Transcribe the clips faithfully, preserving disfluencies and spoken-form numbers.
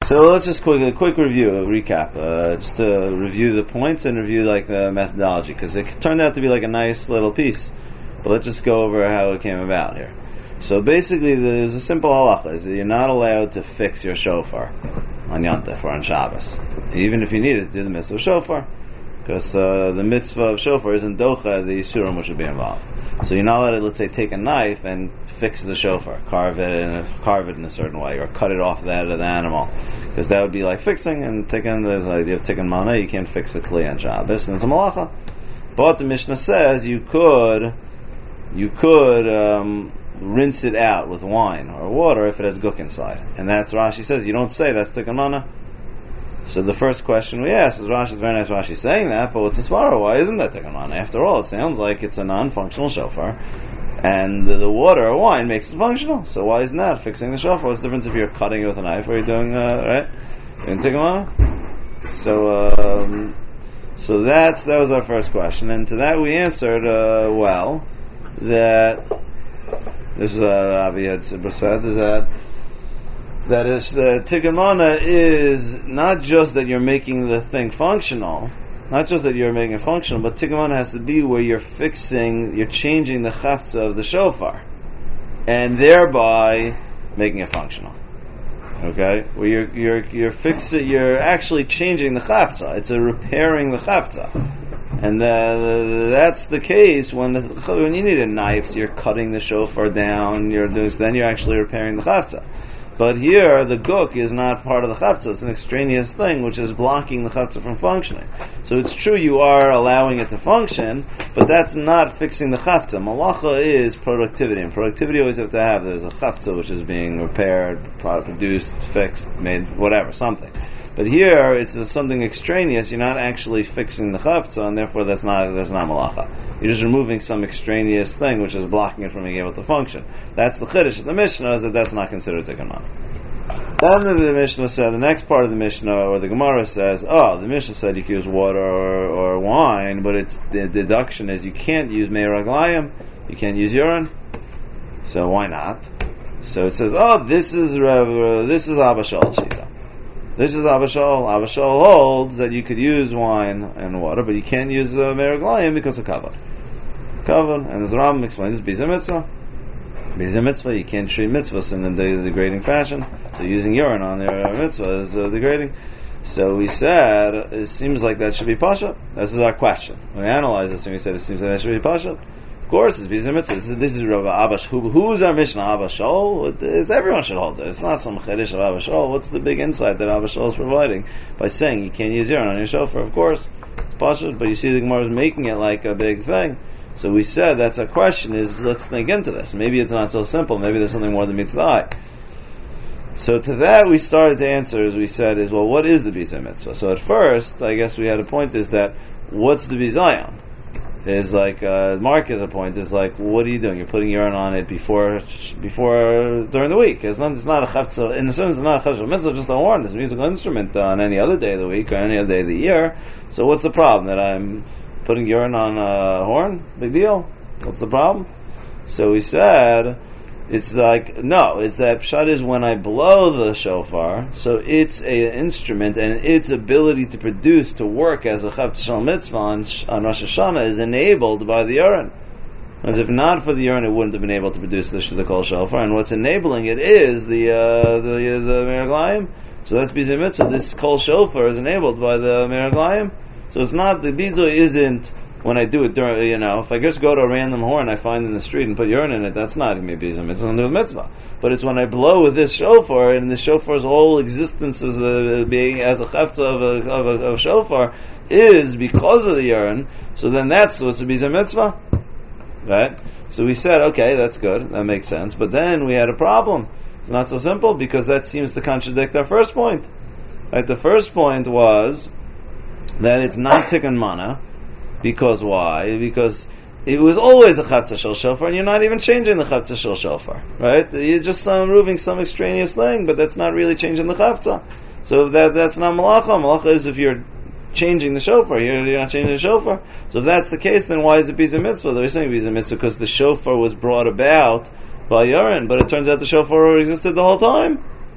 So let's just quick a quick review, a recap, uh, just to review the points and review like the methodology, because it turned out to be like a nice little piece. But let's just go over how it came about here. So basically, there's a simple halacha: is that you're not allowed to fix your shofar on Yontif or on Shabbos, even if you need it to do the mitzvah of shofar, because uh, the mitzvah of shofar isn't docha the yisurim which would be involved. So you're not allowed to, let's say, take a knife and fix the shofar, carve it in a, carve it in a certain way, or cut it off that of the animal, because that would be like fixing and taking. There's the idea of taking mana. You can't fix the kli on Shabbos, and it's a malacha. But the Mishnah says you could, you could um, rinse it out with wine or water if it has guk inside, and that's Rashi says you don't say that's taking mana. So the first question we ask is Rashi, it's very nice Rashi saying that, but what's the svara? Why isn't that taken on? After all, it sounds like it's a non-functional shofar, and the, the water or wine makes it functional. So why isn't that fixing the shofar? What's the difference if you're cutting it with a knife or you're doing, uh, right? You're taking on? So, um, so that's, that was our first question, and to that we answered, uh, well, that, this is what Avi had said, is that, That is, the tikkun mana is not just that you're making the thing functional, not just that you're making it functional, but tikkun mana has to be where you're fixing, you're changing the chavtza of the shofar, and thereby making it functional. Okay, where you're you're you're fixing, you're actually changing the chavtza. It's a repairing the chavtza, and the, that's the case when the, when you need a knife, so you're cutting the shofar down. You're doing, then you're actually repairing the chavtza. But here, the guk is not part of the chavtza. It's an extraneous thing which is blocking the chavtza from functioning. So it's true you are allowing it to function, but that's not fixing the chavtza. Malacha is productivity, and productivity always have to have, there's a chavtza which is being repaired, produced, fixed, made, whatever, something. But here, it's something extraneous. You're not actually fixing the chavtza, and therefore that's not that's not malacha. You're just removing some extraneous thing which is blocking it from being able to function. That's the chiddush of the Mishnah, is that that's not considered tikkun mana. Then the Mishnah said, the next part of the Mishnah, or the Gemara says, oh, the Mishnah said you can use water or, or wine, but it's the deduction is you can't use mei raglayim, you can't use urine. So why not? So it says, oh, this is uh, this is Abba Shaul Shita. This is Abba Shaul. Abba Shaul holds that you could use wine and water, but you can't use uh, mei raglayim because of kavod. Kavod, and as Rambam explains, this is Bizeh Mitzvah. Bizeh Mitzvah, you can't treat mitzvahs in a degrading fashion. So using urine on your mitzvah is uh, degrading. So we said, it seems like that should be pasha. This is our question. When we analyze this, and we said it seems like that should be pasha. Of course, it's Bizeh Mitzvah. This is, this is Rav Abba. Who, who's our Mishnah? Abba Shaul? It's, everyone should hold it. It's not some chiddush of Abba Shaul. What's the big insight that Abba Shaul is providing by saying you can't use urine on your shofar? Of course, it's pasha, but you see the Gemara is making it like a big thing. So we said that's our question is, let's think into this. Maybe it's not so simple. Maybe there's something more than meets the eye. So to that we started to answer, as we said, is, well, what is the Bizeh Mitzvah? So at first, I guess we had a point is that, what's the Bizayon? Is like, uh, Mark at the point is like, what are you doing? You're putting urine on it before, before, during the week. It's not, it's not a chavtza, in a sense it's not a chavtza mitzvah, just a horn. It's a musical instrument on any other day of the week or any other day of the year. So what's the problem? That I'm putting urine on a horn? Big deal. What's the problem? So we said, it's like, no, it's that pshat is when I blow the shofar, so it's an instrument, and its ability to produce, to work as a chavtza shel mitzvah on, on Rosh Hashanah is enabled by the urine. As if not for the urine, it wouldn't have been able to produce the, the kol shofar, and what's enabling it is the uh, the the mei raglayim. So that's Bizeh Mitzvah. This kol shofar is enabled by the mei raglayim. So it's not, the bizo isn't when I do it during, you know, if I just go to a random horn I find in the street and put urine in it, that's not going to be bizo. It's under the mitzvah. But it's when I blow with this shofar, and the shofar's whole existence as a, being as a chavtza of a, of a, of a shofar is because of the urine. So then that's what's a bizo mitzvah, right? So we said, okay, that's good, that makes sense. But then we had a problem. It's not so simple because that seems to contradict our first point. Right? The first point was that it's not tikkun mana, because why? Because it was always a chavtza shel shofar, and you're not even changing the chavtza shel shofar, right? You're just uh, removing some extraneous thing, but that's not really changing the chavtza. So that that's not malacha. Malacha is if you're changing the shofar, you're, you're not changing the shofar. So if that's the case, then why is it Bizeh Mitzvah? They're saying Bizeh Mitzvah because the shofar was brought about by urine, but it turns out the shofar existed the whole time.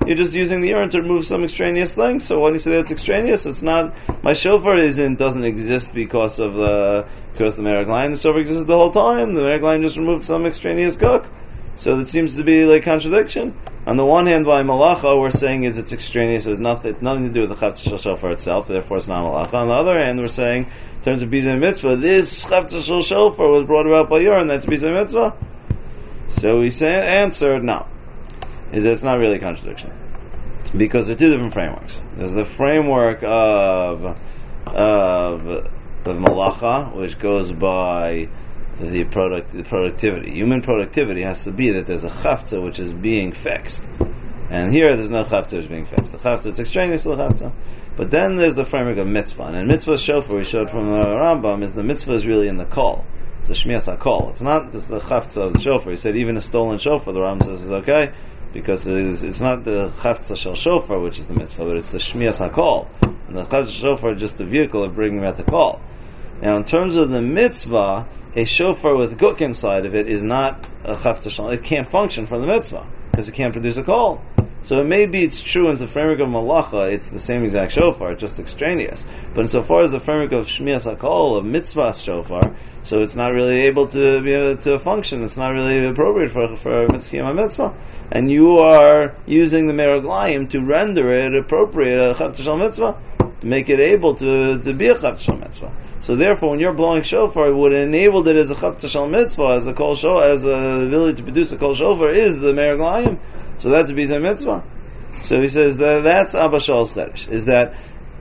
you're just using the urn to remove some extraneous thing. So when you say that's extraneous, it's not, my shofar isn't, doesn't exist because of the, because the meraglayim. The shofar existed the whole time. The meraglayim just removed some extraneous guk. So that seems to be like contradiction. On the one hand, by malacha, we're saying is it's extraneous, has nothing, nothing to do with the chavtza shel shofar itself, therefore it's not malacha. On the other hand, we're saying, in terms of bizei mitzvah, this chavtza shel shofar was brought about by urn, that's bizei mitzvah. So we say, answered, no. Is that it's not really a contradiction. Because there are two different frameworks. There's the framework of, of, of malacha, which goes by the product, the productivity. Human productivity has to be that there's a chavtza which is being fixed, and here there's no chavtza which is being fixed. The chavtza it's extraneous to the chavtza, but then there's the framework of mitzvah. And in mitzvah shofar, we showed from the Rambam, is the mitzvah is really in the call. It's the shmias hakol. It's not just the chavtza of the shofar. He said even a stolen shofar, the Rambam says is okay because it is, it's not the chavtza shel shofar which is the mitzvah, but it's the shmias hakol. And the chavtza shofar is just the vehicle of bringing about the call. Now, in terms of the mitzvah, a shofar with guk inside of it is not a chavtza shel. It can't function for the mitzvah because it can't produce a call. So it may be it's true in the framework of malacha, it's the same exact shofar, it's just extraneous. But insofar as the framework of shmias hakol, of mitzvah shofar, so it's not really able to be able to function. It's not really appropriate for for mitzvah mitzvah. And you are using the meraglayim to render it appropriate a chavtza shel mitzvah, to make it able to, to be a chavtza shel mitzvah. So therefore, when you're blowing shofar, what enabled it as a chavtza shel mitzvah, as a kol shofar, as a ability to produce a kol shofar, is the meraglayim. So that's a bizei mitzvah. So he says that that's Abba Shaul's chiddush. Is that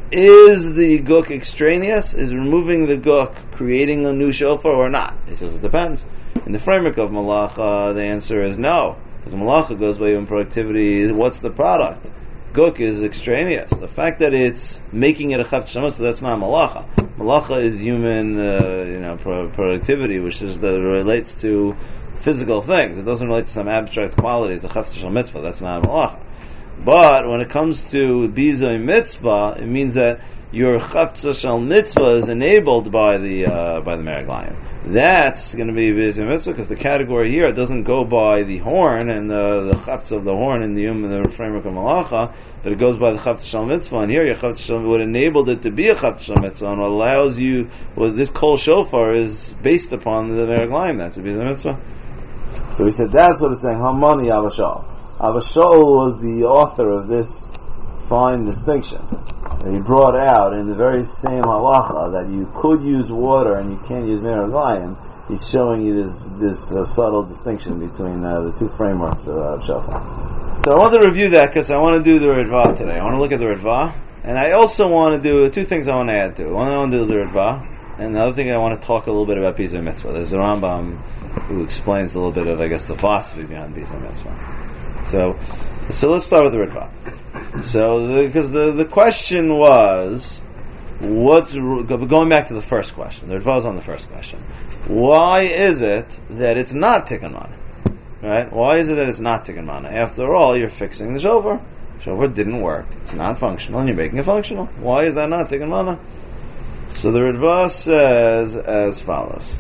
is the guk extraneous? Is removing the guk creating a new shofar or not? He says it depends. In the framework of malacha, the answer is no, because malacha goes by human productivity. What's the product? Guk is extraneous. The fact that it's making it a chavtza shel mitzvah, that's not malacha. Malacha is human, uh, you know, pro- productivity, which is the relates to physical things. It doesn't relate to some abstract qualities. A chavtza shel mitzvah, that's not malacha. But when it comes to bizei mitzvah, it means that your chavtza shel mitzvah is enabled by the uh, by the meraglayim. That's going to be bizei mitzvah because the category here it doesn't go by the horn and the the chavtza of the horn in the in the framework of malacha, but it goes by the chavtza shel mitzvah. And here, your chavtza shel what enabled it to be a chavtza shel mitzvah and what allows you. Well, this kol shofar is based upon the meraglayim. That's a bizei mitzvah. So he said that's what it's saying. Hamani Abba Shaul. Abba Shaul was the author of this fine distinction that he brought out in the very same halacha that you could use water and you can't use meraglayim. He's showing you this this uh, subtle distinction between uh, the two frameworks of uh, shofar. So I want to review that because I want to do the Ritva today. I want to look at the Ritva, and I also want to do two things I want to add to it. One, I want to do the Ritva, and the other thing I want to talk a little bit about bizei mitzvah. There's a Rambam who explains a little bit of, I guess, the philosophy behind bizei mitzvah. So, so let's start with the Ritva. So, because the, the the question was, what's going back to the first question? The Ritva was on the first question. Why is it that it's not tikkun mana? Right? Why is it that it's not tikkun mana? After all, you're fixing the shofar. Shofar didn't work. It's not functional, and you're making it functional. Why is that not tikkun mana? So the Ritva says as follows.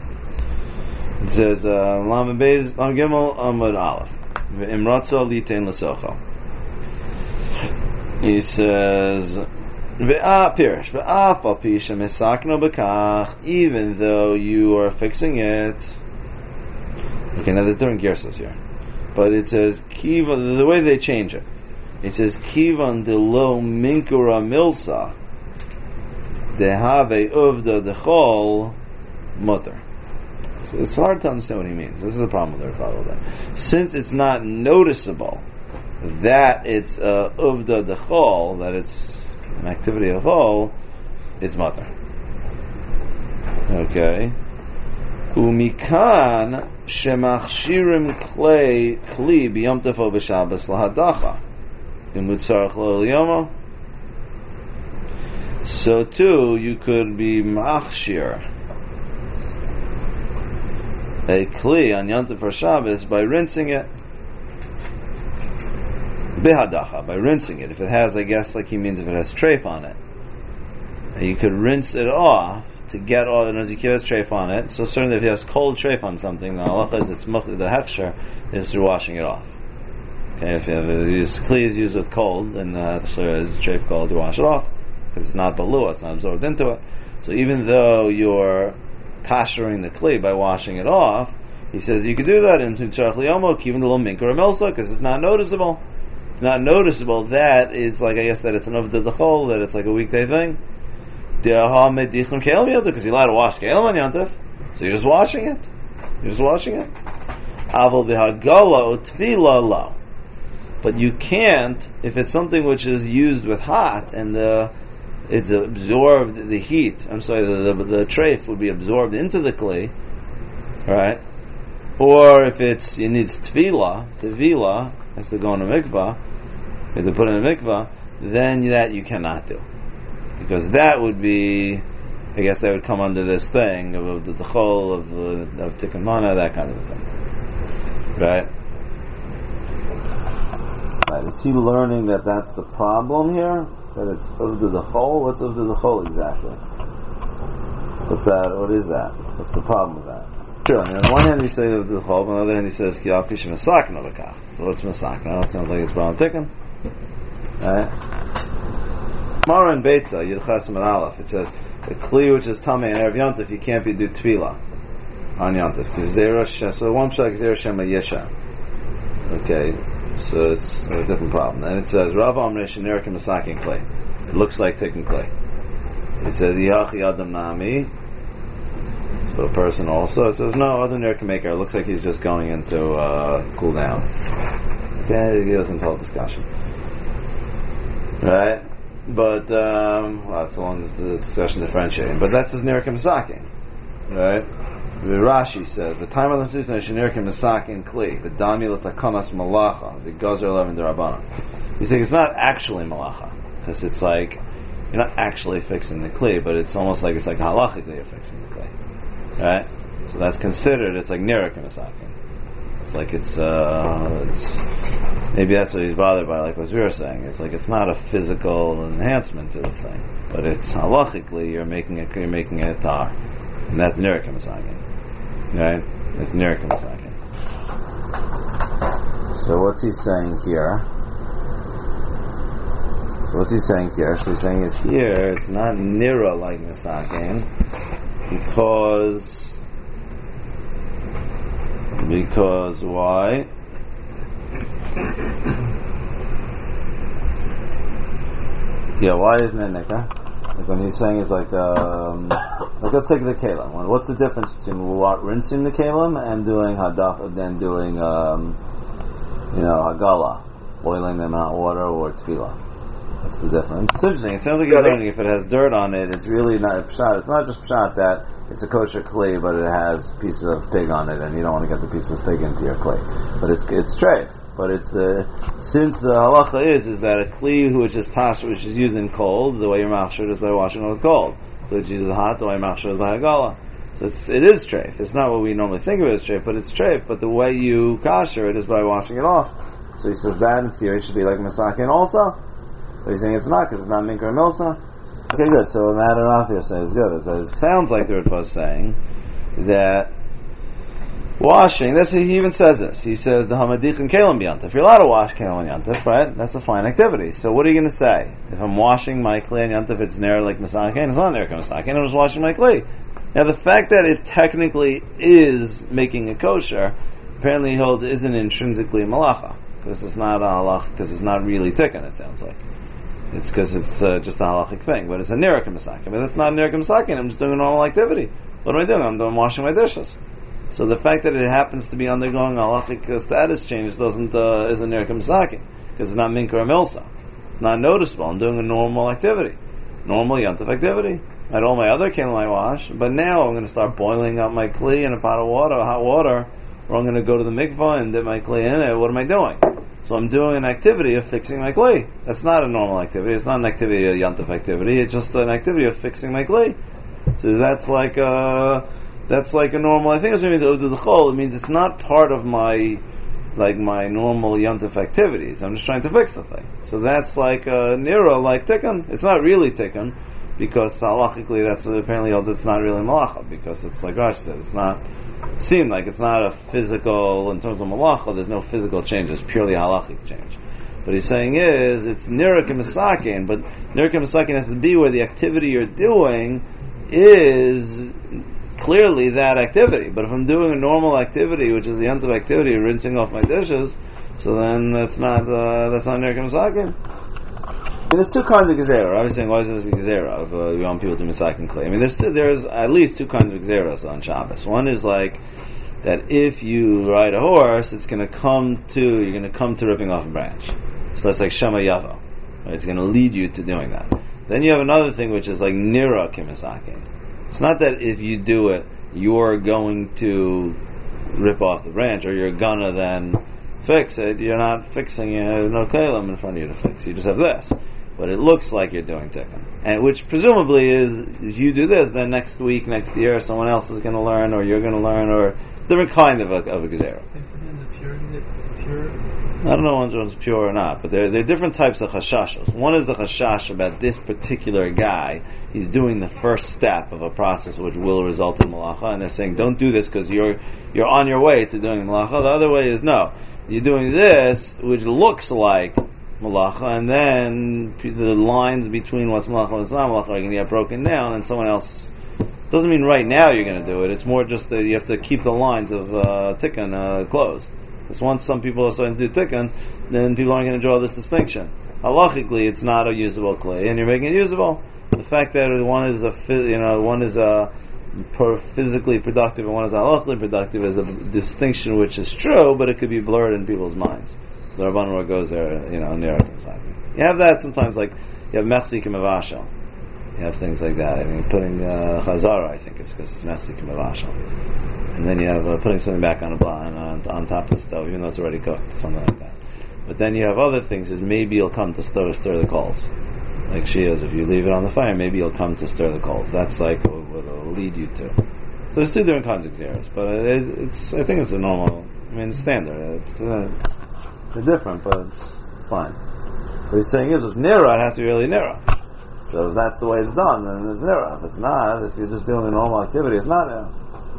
It says, Lam Beis Lam Gimel Amud Aleph. Imratza litein l'socho. He says, Ve'ah pirish, ve'ah fal pisha misakno b'kach, even though you are fixing it. Okay, now there's different gersas here. But it says, Kivan, the way they change it, it says, Kivan de lo minkura milsa, dehave uvda dechol mutter. It's hard to understand what he means. This is the problem with the Ritva. Since it's not noticeable that it's uh, uvda dechol, that it's an activity of chol, it's mutter. Okay. Umikan shemachshirim klei kli b'yom tefo b'shabbos lahadacha imutzarach lo l'yomo. So too, you could be machshir a kli on Yom Tov for Shabbos by rinsing it. Bihadacha, by rinsing it. If it has, I guess, like he means if it has treif on it. You could rinse it off to get all, and as you keep has treif on it, so certainly if it has cold treif on something, the halacha is it's the hechsher is through washing it off. Okay, if you have a use, kli is used with cold, and uh, the is treif cold, you wash it off because it's not balua, it's not absorbed into it. So even though you're kashering the kli by washing it off, he says you could do that in tzarech liyomok, even a little minka or milsa, because it's not noticeable. It's not noticeable. That is like, I guess that it's an uvda d'chol, that it's like a weekday thing. Because you're allowed to wash kelim on yantif, so you're just washing it. You're just washing it. Aval b'hagala utfila lo. But you can't, if it's something which is used with hot and the it's absorbed the heat. I'm sorry, the the, the treif would be absorbed into the kli, right? Or if it's it needs tvila, tvila has to go in a mikvah, you have to put in a mikvah, then that you cannot do, because that would be, I guess that would come under this thing of the chol of the of tikkun mana, that kind of a thing, right? Right, is he learning that that's the problem here? That it's uvda d'chol? What's uvda d'chol exactly? What's that? What is that? What's the problem with that? Sure, I mean, on one hand he says uvda d'chol, on the other hand he says ki al pish masakna v'kach. So what's masakna? It sounds like it's brown tikkun. Right? Mara and Beitza, Yud Chesem and Aleph, it says the kli which is tamei and erev yontif, you can't be do tefillah on yontif because zera. So one psak zera shema yesha. Okay. So it's a different problem. Then it says Rav Amre Shenir Kemasakin clay. It looks like taking clay. It says Yachi Adam Nami. So a person also. It says no, other Ner Kemaker. It looks like he's just going into uh, cool down. Okay, it gives into a discussion. Right? But um, well, it's a long discussion differentiating. But that's his Ner Kemasakin. Right? The Rashi says the time of the season is shenirkim misakin kli the dami l'takanas malacha the gazer eleven derabana. He's saying it's not actually malacha because it's like you're not actually fixing the kli, but it's almost like it's like halachically you're fixing the kli, right? So that's considered. It's like nirikim misakin. It's like it's, uh, it's maybe that's what he's bothered by, like what we were saying. It's like it's not a physical enhancement to the thing, but it's halachically you're making it you're making it tar, and that's nirikim misakin. Right? It's Nirka Masakin. So what's he saying here? So what's he saying here? So he's saying is here, it's not Nira like Masakin, because because why? Yeah, why isn't it Nika? Like when he's saying is like, um, like let's take the kelim. What's the difference between rinsing the kelim and doing hadaf, then doing, um, you know, hagala, boiling them in hot water, or tefillah? What's the difference? It's interesting. It sounds like you're learning if it has dirt on it, it's really not a pshat. It's not just pshat that it's a kosher kli, but it has pieces of pig on it, and you don't want to get the piece of pig into your kli. But it's it's treif. But it's the since the halacha is is that a kli which is tash which is used in cold, the way you're machshir is by washing it with cold. So which is hot, the way you're machshir is by hagala. So it's, it is treif. It's not what we normally think of it as treif, but it's treif. But the way you kasher it is by washing it off. So he says that in theory should be like masakin also. But he's saying it's not because it's not minka or milsa. Okay, good. So Matt and Rafi say is good. It, says, it sounds like the Ritva is saying that washing, that's he even says this. He says the hamadich and kelim b'yantif. If you're allowed to wash kelim and yantif, right? That's a fine activity. So what are you going to say? If I'm washing my kli and yantif, it's ner like masakin. It's not ner masakin. I'm just washing my kli. Now the fact that it technically is making a kosher, apparently he holds isn't intrinsically malacha because it's not a halach because it's not really tikkun. It sounds like it's because it's uh, just a halachic thing, but it's a ner masakin. But that's not ner masakin. I'm just doing a normal activity. What am I doing? I'm doing washing my dishes. So the fact that it happens to be undergoing a halachic status change doesn't uh, isn't ner masakin because it's not minka or milsa. It's not noticeable. I'm doing a normal activity, normal yantif activity. I had all my other kelim I wash, but now I'm going to start boiling up my kli in a pot of water, hot water, or I'm going to go to the mikvah and dip my kli in it. What am I doing? So I'm doing an activity of fixing my kli. That's not a normal activity. It's not an activity, a yantif activity. It's just an activity of fixing my kli. So that's like a, that's like a normal. I think it's what it means uvda d'chol. It means it's not part of my, like my normal yantif activities. I'm just trying to fix the thing. So that's like a nira, like tikkun. It's not really tikkun. Because halachically, that's apparently holds it's not really malacha because it's like Rashi said, it's not seem like it's not a physical, in terms of malacha, there's no physical change, it's purely halachic change. What he's saying is, it's nira k'misakin, but nira k'misakin has to be where the activity you're doing is clearly that activity. But if I'm doing a normal activity, which is the end of activity, rinsing off my dishes, so then that's not uh, that's not nira k'misakin. I mean, there's two kinds of gezerah. I was saying, why is this a gezerah of uh, you want people to misakin clay? I mean, there's two, there's at least two kinds of gezerahs on Shabbos. One is like that if you ride a horse, it's going to come to you're going to come to ripping off a branch. So that's like Shema Yavo. Right? It's going to lead you to doing that. Then you have another thing which is like nira kimisakin. It's not that if you do it, you're going to rip off the branch or you're gonna then fix it. You're not fixing it. There's no kalim in front of you to fix. You just have this. But it looks like you're doing tikkun. And which presumably is, if you do this, then next week, next year, someone else is going to learn, or you're going to learn, or it's a different kind of a, of a gezerah. Pure, is it pure? I don't know if one's pure or not, but there, there are different types of chashashos. One is the chashash about this particular guy. He's doing the first step of a process which will result in malacha, and they're saying, don't do this because you're you're on your way to doing malacha. The other way is, no, you're doing this, which looks like malacha, and then the lines between what's malacha and what's not malacha are going to get broken down, and someone else... Doesn't mean right now you're going to do it. It's more just that you have to keep the lines of uh, tikkun uh, closed. Because once some people are starting to do tikkun, then people aren't going to draw this distinction. Halachically, it's not a usable clay, and you're making it usable. The fact that one is a you know one is a physically productive and one is halachically productive is a distinction which is true, but it could be blurred in people's minds. So the Rabban goes there, you know, near you have that sometimes, like you have mechzik and mavashal. You have things like that. I mean, putting uh, chazara, I think it's because it's mechzik and mavashal. And then you have uh, putting something back on a blind on, on top of the stove, even though it's already cooked, something like that. But then you have other things, is maybe you'll come to stir stir the coals, like she is. If you leave it on the fire, maybe you'll come to stir the coals. That's like what, what it'll lead you to. So there's two different kinds of xeris, but it, it's I think it's a normal. I mean, it's standard. It's, uh, they're different, but it's fine. What he's saying is, with nira, it has to be really nira. So if that's the way it's done, then it's nira. If it's not, if you're just doing a normal activity, it's not nira.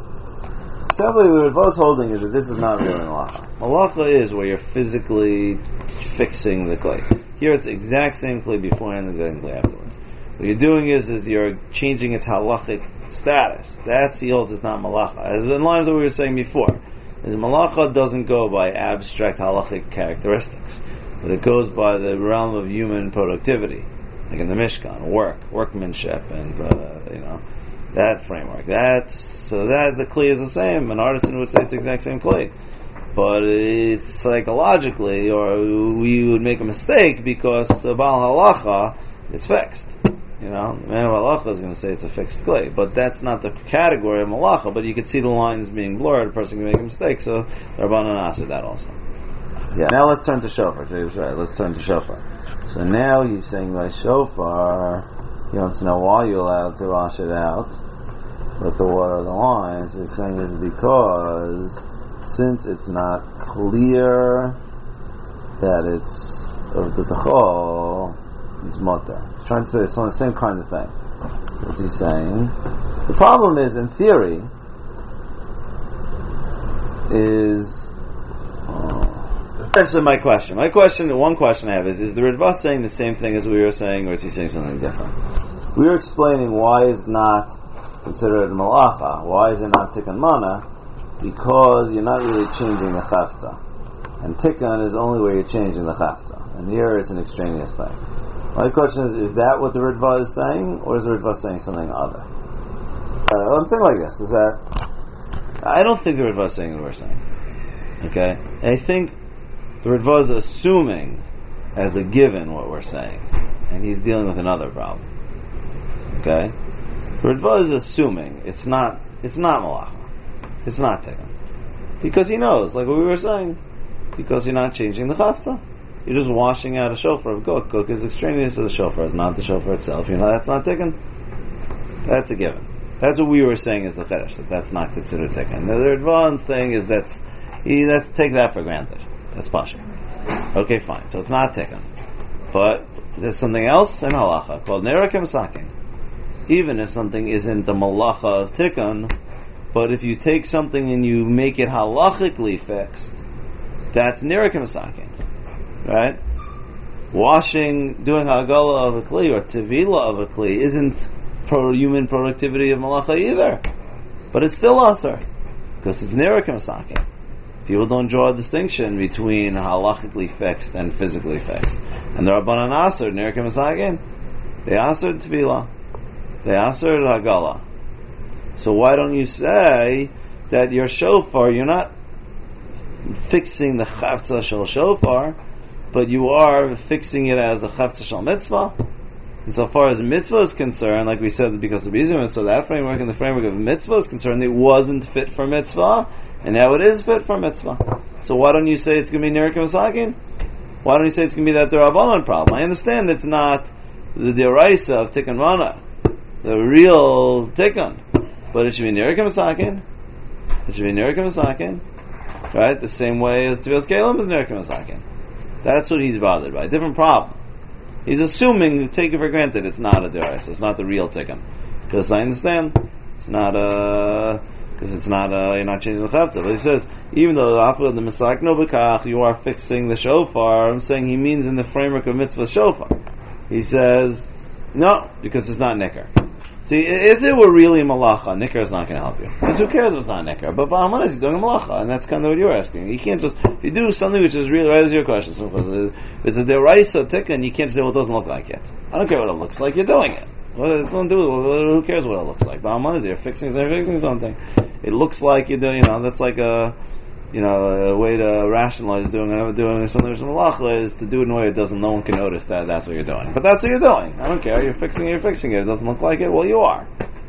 Sadly, the Ritva's holding is that this is not really malacha. Malacha is where you're physically fixing the clay. Here it's the exact same clay beforehand and the exact clay afterwards. What you're doing is, is you're changing its halachic status. That's he holds it's not malacha. As in line with what we were saying before. Is malacha doesn't go by abstract halachic characteristics, but it goes by the realm of human productivity. Like in the Mishkan, work, workmanship, and uh, you know, that framework. That's so that the kli is the same. An artisan would say it's the exact same kli, but it's psychologically, or we would make a mistake because the Baal Halacha is fixed. You know, the man of Halacha is going to say it's a fixed kli, but that's not the category of Malacha. But you can see the lines being blurred. A person can make a mistake, so the Rabbanan answered that also. Yeah. Now let's turn to shofar. Jay was right. Let's turn to shofar. So now he's saying by shofar, he wants to know why you're allowed to wash it out with the water of the wine. So he's saying this because since it's not clear that it's of the tachol, it's mutter. He's trying to say it's on the same kind of thing. So what's he saying? The problem is, in theory, is oh, answer my question. My question, one question I have is: is the Ritva saying the same thing as we were saying, or is he saying something different? We were explaining why it's not considered malacha. Why is it not tikkun mana? Because you're not really changing the chavta, and tikkun is only where you're changing the chavta, and here it's an extraneous thing. My question is: is that what the Ritva is saying, or is the Ritva saying something other? Uh, one thing like this is that I don't think the Ritva is saying what we're saying. Okay, I think the Ritva is assuming as a given what we're saying, and he's dealing with another problem. Okay, the Ritva is assuming it's not it's not malacha, it's not tikkun, because he knows, like what we were saying, because you're not changing the chavta, you're just washing out a shofar of guk. Guk is extraneous to the shofar, it's not the shofar itself. You know that's not tikkun. That's a given. That's what we were saying is the chedesh, that that's not considered tikkun. The Ritva thing is that's he let's take that for granted. That's pasha. Okay, fine. So it's not tikkun, but there's something else in halacha called nera k'misakin. Even if something isn't the malacha of tikkun, But if you take something and you make it halachically fixed, that's nirka masakin, right? Washing, doing hagala of a kli or tevila of a kli isn't pro human productivity of malacha either, but it's still aser because it's nirka masakin. People don't draw a distinction between halachically fixed and physically fixed, and the Rabbanan aser nirka masakin. They aser tevila, they aser hagala. So why don't you say that your shofar, you're not fixing the chavtza shel shofar, but you are fixing it as a chavtza shel mitzvah? And so far as mitzvah is concerned, like we said, because of Bizur mitzvah, that framework and the framework of mitzvah is concerned, it wasn't fit for mitzvah, and now it is fit for mitzvah. So why don't you say it's going to be nirka masakin? Why don't you say it's going to be that Rabbanan problem? I understand it's not the deraisa of tikkun mana, the real tikkun, but it should be nirka masakin. It should be nirka masakin, right? The same way as tevilas kelim is nirka masakin. That's what he's bothered by. Different problem. He's assuming, take it for granted, it's not a deraisa. It's not the real tikkun, because I understand it's not a, because it's not a, you're not changing the chavtza. But he says even though after the misak no bekach, you are fixing the shofar. I'm saying he means in the framework of mitzvah shofar. He says no, because it's not nicker. See, if it were really malacha, nicker is not going to help you. Because who cares if it's not nicker? But ba'amana is doing a malacha, and that's kind of what you're asking. You can't just, if you do something which is really, right as your question, so if it's a deraisa tikkun, you can't say, well, it doesn't look like it. I don't care what it looks like, you're doing it. What it's nothing to do with it. Who cares what it looks like? Ba'amana is you're fixing, you're fixing something. It looks like you're doing, you know, that's like a, you know, a way to rationalize doing it, doing something which is malacha is to do it in a way it doesn't, no one can notice that that's what you're doing. But that's what you're doing. I don't care. You're fixing it, you're fixing it. It doesn't look like it. Well, you are.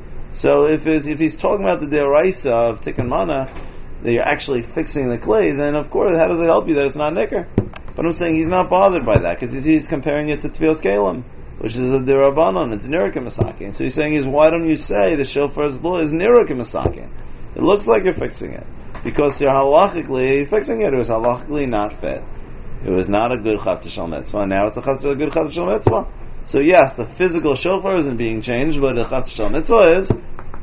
So if it's, if he's talking about the deraisa of tikkun mana, that you're actually fixing the clay, then of course, how does it help you that it's not nicker? But I'm saying he's not bothered by that, because he's, he's comparing it to tevilas kelim, which is a derabanan, it's nirka masakin. So he's saying is, why don't you say the shofar's law is nirka masakin? It looks like you're fixing it. Because you're halachically fixing it, it was halachically not fit. It was not a good chavtza shel mitzvah. Now it's a, chavtza, a good chavtza shel mitzvah. So yes, the physical shofar isn't being changed, but the chavtza shel mitzvah is.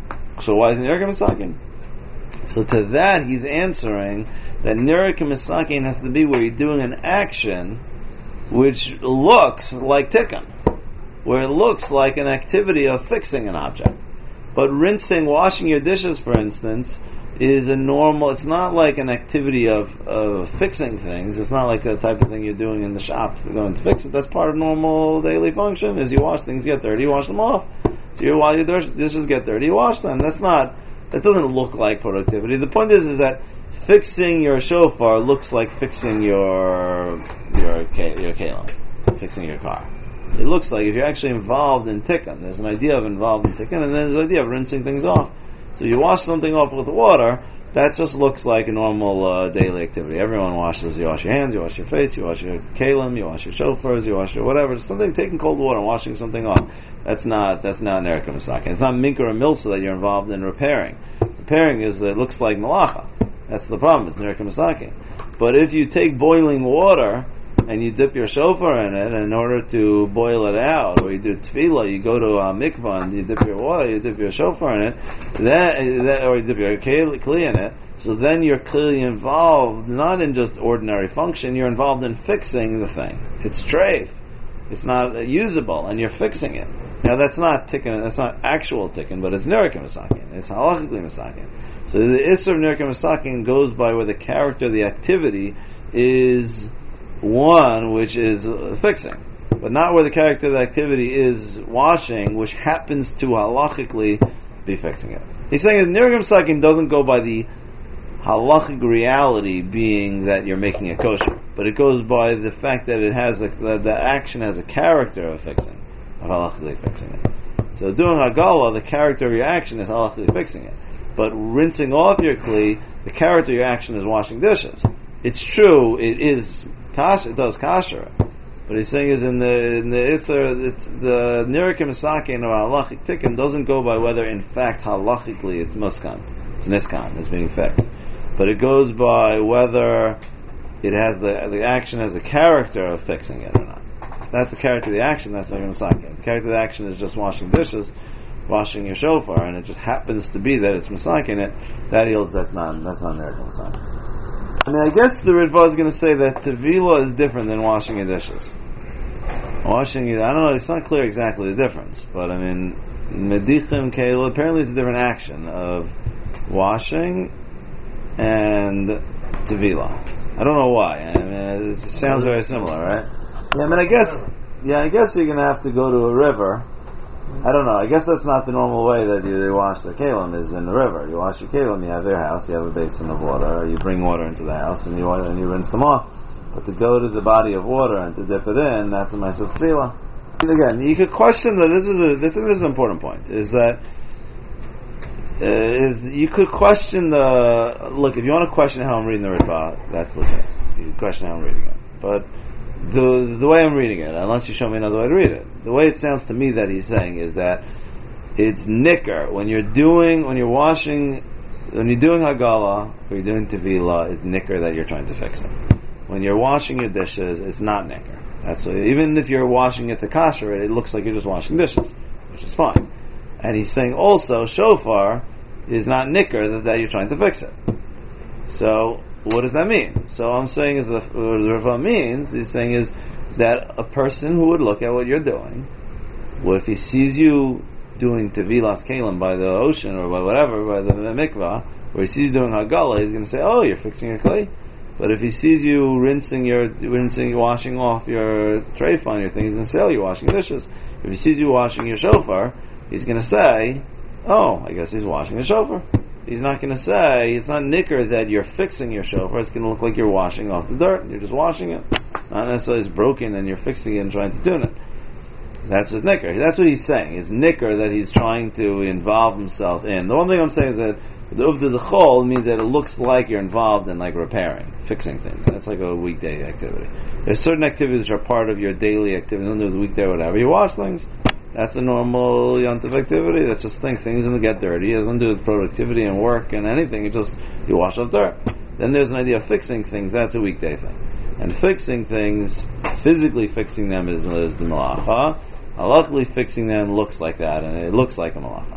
So why isn't nirka masakin? So to that he's answering that nirka masakin has to be where you're doing an action which looks like tikkun, where it looks like an activity of fixing an object. But rinsing, washing your dishes, for instance, is a normal, it's not like an activity of, of fixing things. It's not like the type of thing you're doing in the shop. You're going to fix it. That's part of normal daily function. As you wash things, get dirty, you wash them off. So you, while your dishes get dirty, you wash them. That's not, that doesn't look like productivity. The point is, is that fixing your shofar looks like fixing your, your, your kalim, fixing your car. It looks like if you're actually involved in tikkun, there's an idea of involved in tikkun, and then there's an idea of rinsing things off. So you wash something off with water, that just looks like a normal uh, daily activity. Everyone washes. You wash your hands, you wash your face, you wash your kalim, you wash your shofars, you wash your whatever. Something, taking cold water and washing something off. That's not, that's not nirka masakin. It's not minker or milsa that you're involved in repairing. Repairing is, it looks like malacha. That's the problem, it's nirka masakin. But if you take boiling water, and you dip your shofar in it, and in order to boil it out, or you do tefillah, you go to a mikvah and you dip your water, you dip your shofar in it, then, that, or you dip your kli in it, so then you're clearly involved, not in just ordinary function, you're involved in fixing the thing. It's treif. It's not usable, and you're fixing it. Now that's not tikkun, that's not actual tikkun, but it's nirka masakin. It's halachically masakin. So the isser of nirka masakin goes by where the character of the activity is one which is uh, fixing, but not where the character of the activity is washing, which happens to halachically be fixing it. He's saying that nirka masakin doesn't go by the halachic reality being that you're making it kosher, but it goes by the fact that it has a, that the action has a character of fixing, of halachically fixing it. So doing hagala, the character of your action is halachically fixing it, but rinsing off your kli, the character of your action is washing dishes. It's true, it is Kasha, it does kasher. But he's saying is in the in the ither, the nirka masakin or halachic tikkun doesn't go by whether in fact halachically it's muskan, it's niskan, it's being fixed. But it goes by whether it has the the action has a character of fixing it or not. If that's the character of the action, that's nirka masakin. If the character of the action is just washing dishes, washing your shofar, and it just happens to be that it's masak in it, that yields that's not that's not miracle masak. I mean, I guess the Ritva is going to say that tevila is different than washing your dishes. Washing, I don't know, it's not clear exactly the difference, but I mean, medichim keil, apparently it's a different action of washing and tevila. I don't know why. I mean, it sounds very similar, right? Yeah, I mean, I guess, yeah, I guess you're going to have to go to a river. I don't know. I guess that's not the normal way that you they wash their kalim is in the river. You wash your kalim, you have their house, you have a basin of water, you bring water into the house, and you and you rinse them off. But to go to the body of water and to dip it in, that's a ma'aseh tefillah. Again, you could question that. This is a this is an important point. Is that uh, is you could question the look if you want to question how I'm reading the Ritva, that's legit. You can question how I'm reading it, but the the way I'm reading it, unless you show me another way to read it, the way it sounds to me that he's saying is that it's nicker when you're doing when you're washing when you're doing hagala or you're doing tevila, it's nicker that you're trying to fix it. When you're washing your dishes, it's not nicker. That's what, even if you're washing it to kasher, it, it looks like you're just washing dishes, which is fine. And he's saying also shofar is not nicker that, that you're trying to fix it. So what does that mean? So I'm saying is the, what the Rava means, he's saying is that a person who would look at what you're doing, well, if he sees you doing tevilas kalim by the ocean or by whatever, by the mikvah, or he sees you doing hagala, he's going to say, oh, you're fixing your clay. But if he sees you rinsing your, rinsing, washing off your tray on your thing, he's going to say, oh, you're washing dishes. If he sees you washing your shofar, he's going to say, oh, I guess he's washing the shofar. He's not going to say, it's not nicker that you're fixing your shofar, it's going to look like you're washing off the dirt, you're just washing it. Not necessarily it's broken and you're fixing it and trying to tune it. That's his nicker. That's what he's saying. It's nicker that he's trying to involve himself in. The one thing I'm saying is that the uvda d'chol means that it looks like you're involved in like repairing, fixing things. That's like a weekday activity. There's certain activities which are part of your daily activity. You don't do the weekday or whatever. You wash things. That's a normal yontif activity. That's just things. Things doesn't get dirty. It doesn't do with productivity and work and anything. It just, you wash off dirt. Then there's an idea of fixing things. That's a weekday thing. And fixing things, physically fixing them is, is the malacha. Halachically fixing them looks like that, and it looks like a malacha.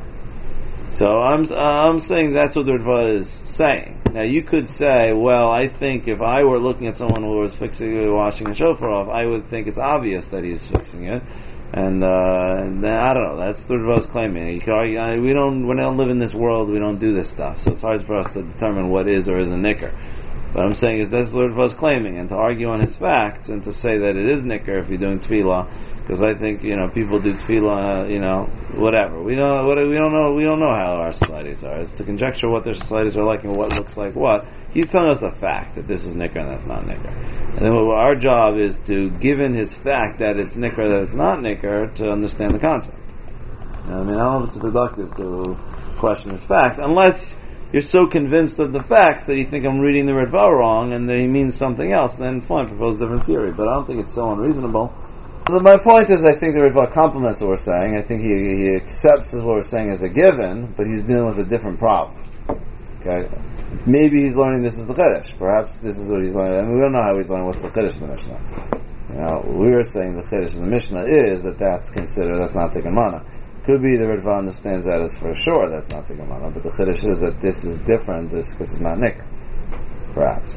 So I'm uh, I'm saying that's what the Ritva is saying. Now you could say, well, I think if I were looking at someone who was fixing, washing a shofar off, I would think it's obvious that he's fixing it, and, uh, and then, I don't know. That's the Ritva's claiming. You can argue, I, we don't we don't live in this world. We don't do this stuff, so it's hard for us to determine what is or isn't nicker. What I'm saying is that's what the Ritva's claiming, and to argue on his facts and to say that it is nicker if you're doing tefillah. Because I think, you know, people do tefillah, you know, whatever. We don't, what, we don't know, we don't know how our societies are. It's to conjecture what their societies are like and what looks like what. He's telling us the fact that this is nicker and that's not nicker. And then what our job is to, given his fact that it's nicker, that it's not nicker, to understand the concept. You know, I mean, I don't know if it's productive to question his facts, unless you're so convinced of the facts that you think I'm reading the Ritva wrong and that he means something else, then fine, propose a different theory. But I don't think it's so unreasonable. So my point is, I think the Ritva complements what we're saying. I think he, he accepts what we're saying as a given, but he's dealing with a different problem. Okay, maybe he's learning this is the Chiddush. Perhaps this is what he's learning. I mean, we don't know how he's learning what's the Chiddush in the Mishnah. You know, we were saying the Chiddush in the Mishnah is that that's considered that's not Tikkun Mana. Could be the Ritva understands that as for sure that's not Tikkun Mana, but the Chiddush is that this is different. This because it's not Nick. Perhaps.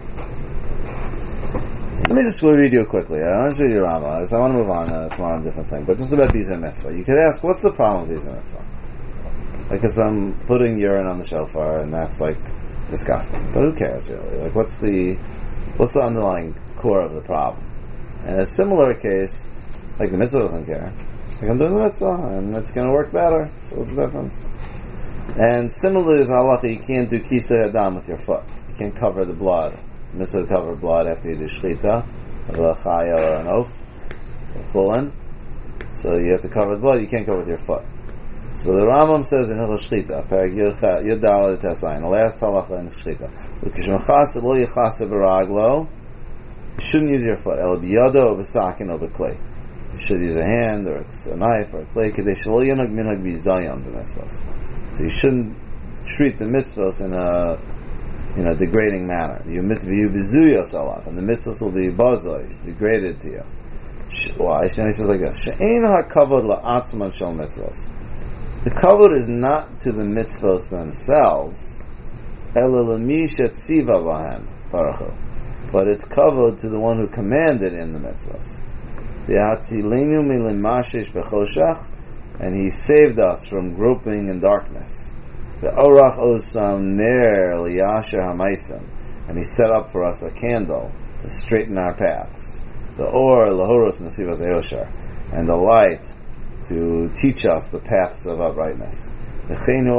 Let me just read you quickly. I want to read you Rama. I want to move on uh, tomorrow on a different thing. But just about Bizer Mitzvah. You could ask, what's the problem with Bizer Mitzvah? Because I'm putting urine on the shofar, and that's like disgusting. But who cares really? Like, what's the what's the underlying core of the problem? In a similar case, like the mitzvah doesn't care. Like I'm doing the mitzvah, and it's going to work better. So what's the difference? And similarly, as halacha, you can't do kisei adam with your foot. You can't cover the blood. The mitzvah to cover blood after you do shchita of a chaya or an oaf, a chulin. So you have to cover the blood. You can't cover with your foot. So the Rambam says in Hilchos Shchita, Perek Yud Daled Tesayin, the last halacha in Shchita, L'kishmachas lo yichase beraglo. You shouldn't use your foot. El biyado or b'sakin or b'klei. You should use a hand or a knife or a clay. Kedei shelo yinag minhag b'zayon b'mitzvos. So you shouldn't treat the mitzvos in a in a degrading manner. You mitzvah you bizuyos alav, and the mitzvos will be bazoy, degraded to you. Why? He says like this: She'ein hakavod la'atzman shel mitzvos. The kavod is not to the mitzvos themselves, ela l'mi shetziva b'hem, baruch hu, but it's kavod to the one who commanded in the mitzvos. V'hatzilenu milimashish b'choshach, and he saved us from groping in darkness. V'orach osam ner liyasher hamaisam, and he set up for us a candle to straighten our paths. The or lahoros nasivas eoshar, and the light to teach us the paths of uprightness. The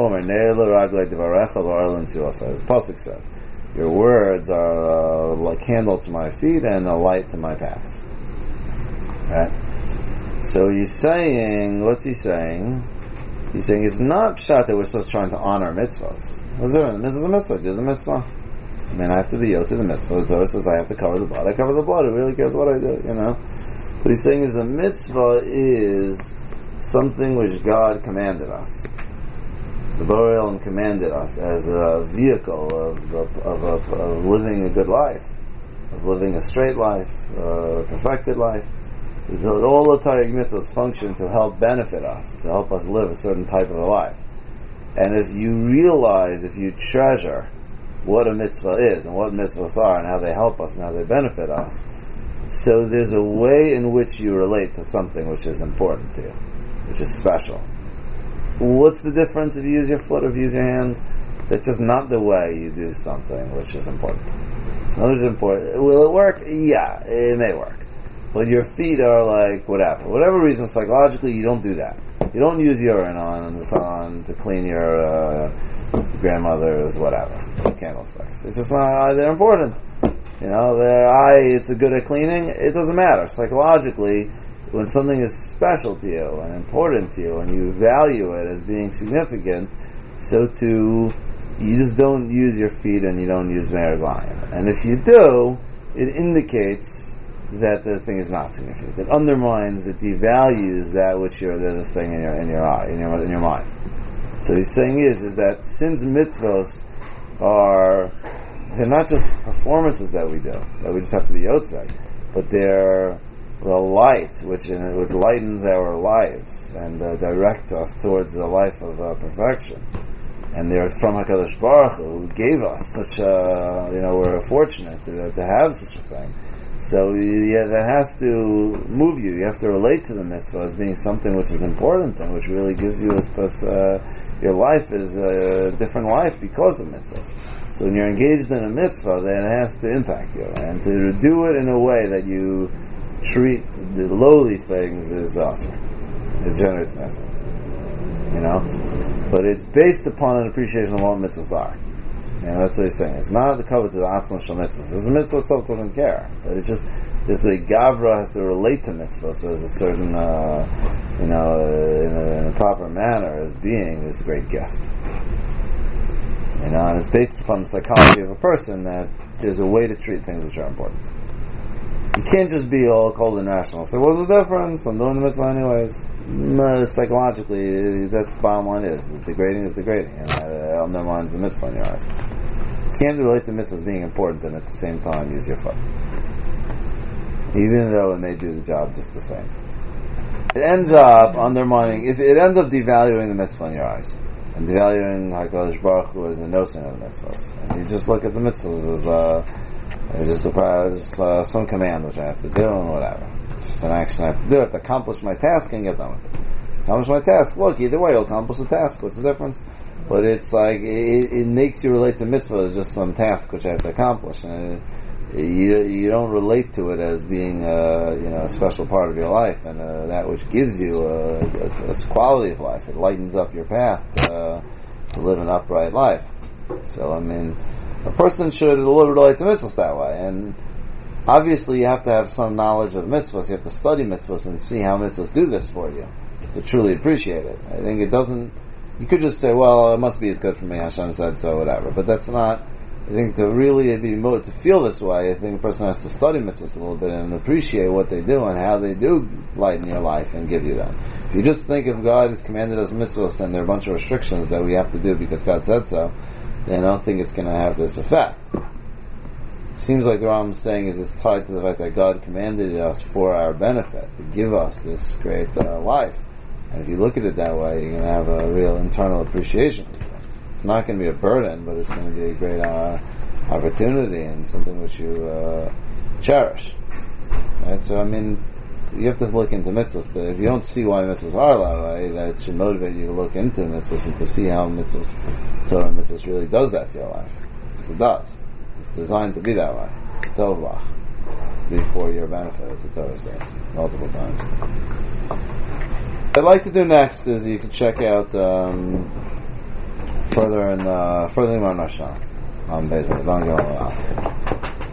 pasuk says, "Your words are a candle to my feet and a light to my paths." Right. So he's saying, what's he saying? He's saying it's not pshat that we're supposed to trying to honor mitzvahs. What's it? This is a mitzvah. Do the mitzvah. I mean, I have to be yotze the mitzvah. The Torah says I have to cover the blood. I cover the blood. Who really cares what I do? You know. What he's saying is the mitzvah is something which God commanded us. The Borei Olam commanded us as a vehicle of of, of, of of living a good life, of living a straight life, a perfected life. All the Torah mitzvahs function to help benefit us, to help us live a certain type of a life. And if you realize, if you treasure what a mitzvah is and what mitzvahs are and how they help us and how they benefit us, so there's a way in which you relate to something which is important to you, which is special. What's the difference if you use your foot or if you use your hand? That's just not the way you do something which is important. So it's important. Will it work? Yeah, it may work. But your feet are like whatever. Whatever reason, psychologically, you don't do that. You don't use urine on the sun to clean your uh, grandmother's whatever candlesticks. It's just not. They're important. You know, they're, I. It's a good at cleaning. It doesn't matter. Psychologically, when something is special to you and important to you, and you value it as being significant, so too, you just don't use your feet and you don't use Meraglayim. And if you do, it indicates that the thing is not significant. It undermines, it devalues that which you're the, the thing in your in your eye, in your in your mind. So he's saying is is that since mitzvos are they're not just performances that we do, that we just have to be yotzei, but they're the light which in, which lightens our lives and uh, directs us towards a life of uh, perfection. And they're from HaKadosh Baruch Hu, who gave us such a, you know, we're fortunate to, to have such a thing. So yeah, that has to move you. You have to relate to the mitzvah as being something which is important and which really gives you a, uh, your life is a different life because of mitzvahs. So when you're engaged in a mitzvah, then it has to impact you. And to do it in a way that you treat the lowly things is awesome. It generates nasa. You know? But it's based upon an appreciation of what mitzvahs are. And that's what he's saying. It's not the cover to the atzmon shel mitzvahs. The mitzvah itself doesn't care, but it just there's a gavra has to relate to mitzvah. So there's a certain, uh, you know, uh, in, a, in a proper manner as being this great gift. You know, and it's based upon the psychology of a person that there's a way to treat things which are important. You can't just be all cold and rational. So what's the difference? I'm doing the mitzvah anyways. No, psychologically, that's the bottom line is. Degrading is degrading, and that uh, undermines the mitzvah in your eyes. You can't relate to mitzvahs being important and at the same time use your foot. Even though it may do the job just the same. It ends up undermining, if it ends up devaluing the mitzvah in your eyes. And devaluing HaKadosh Baruch Hu as the notion of the mitzvahs. And you just look at the mitzvahs as uh, just, a, just uh, some command which I have to do and whatever. Just an action I have to do. I have to accomplish my task and get done with it. Accomplish my task. Look, either way, you'll accomplish the task. What's the difference? But it's like, it, it makes you relate to mitzvah as just some task which I have to accomplish. And it, you, you don't relate to it as being uh, you know, a special part of your life and uh, that which gives you a, a, a quality of life. It lightens up your path uh, to live an upright life. So, I mean, a person should relate to mitzvahs that way. And obviously, you have to have some knowledge of mitzvahs. You have to study mitzvahs and see how mitzvahs do this for you to truly appreciate it. I think it doesn't. You could just say, "Well, it must be as good for me." Hashem said so, whatever. But that's not. I think to really be to feel this way, I think a person has to study mitzvahs a little bit and appreciate what they do and how they do lighten your life and give you that. If you just think of God has commanded us mitzvahs and there are a bunch of restrictions that we have to do because God said so, then I don't think it's going to have this effect. Seems like the Rambam is saying is it's tied to the fact that God commanded us for our benefit, to give us this great uh, life. And if you look at it that way, you're going to have a real internal appreciation. It's not going to be a burden, but it's going to be a great uh, opportunity and something which you uh, cherish. Right? So, I mean, you have to look into mitzvahs. To, if you don't see why mitzvahs are that way, that should motivate you to look into mitzvahs and to see how mitzvahs, Torah mitzvahs really does that to your life. Because it does. It's designed to be that way. Tovlach. To be for your benefit, as the Torah says, multiple times. What I'd like to do next is you can check out um, further in uh, further in Ramashah. Um, basically, don't go on.